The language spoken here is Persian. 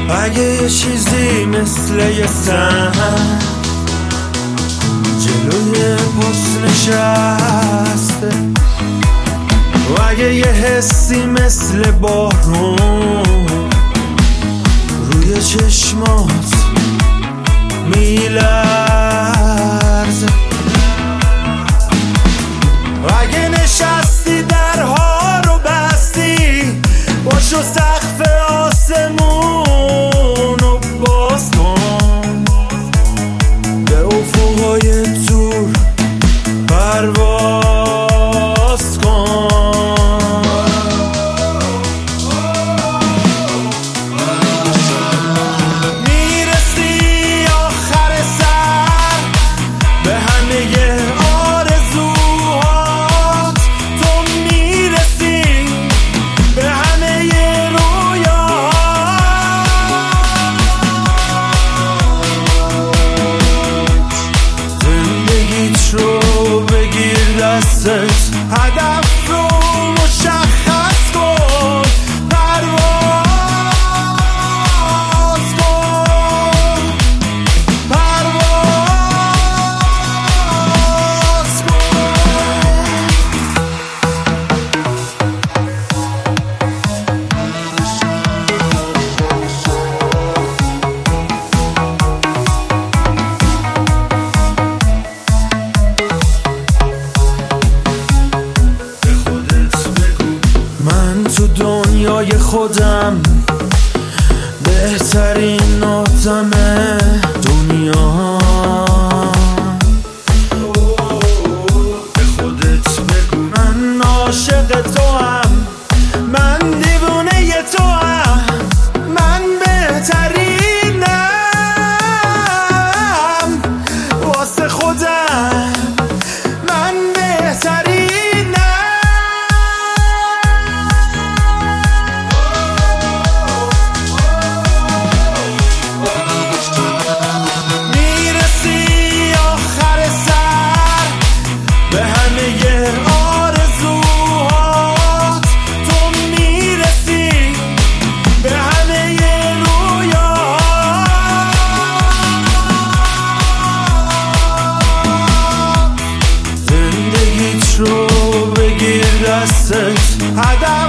اگه یه چیزی مثل یه سنگ جلوی پست نشسته و اگه یه حسی مثل بارون روی چشمات میلرزه و اگه نشستی درها رو بستی باشو سقف آسمون رو باز کن به افقهای دور پرواز کن میرسی آخر سر به همه آرزوهات تو میرسی به همه رویاهات زندگیت رو بگیر دستت هدف رو مشخص کن پرواز کن پرواز من تو دنیای خودم بهترین آدم دنیا به خودت بگو من عاشق تو هم من دیوونه تو هم من بهترینم واسه خودم من بهترینم میرسی آخر سر به همه آرزوهات تو میرسی به همه رویاهات زندگیت رو بگیر دستت هدف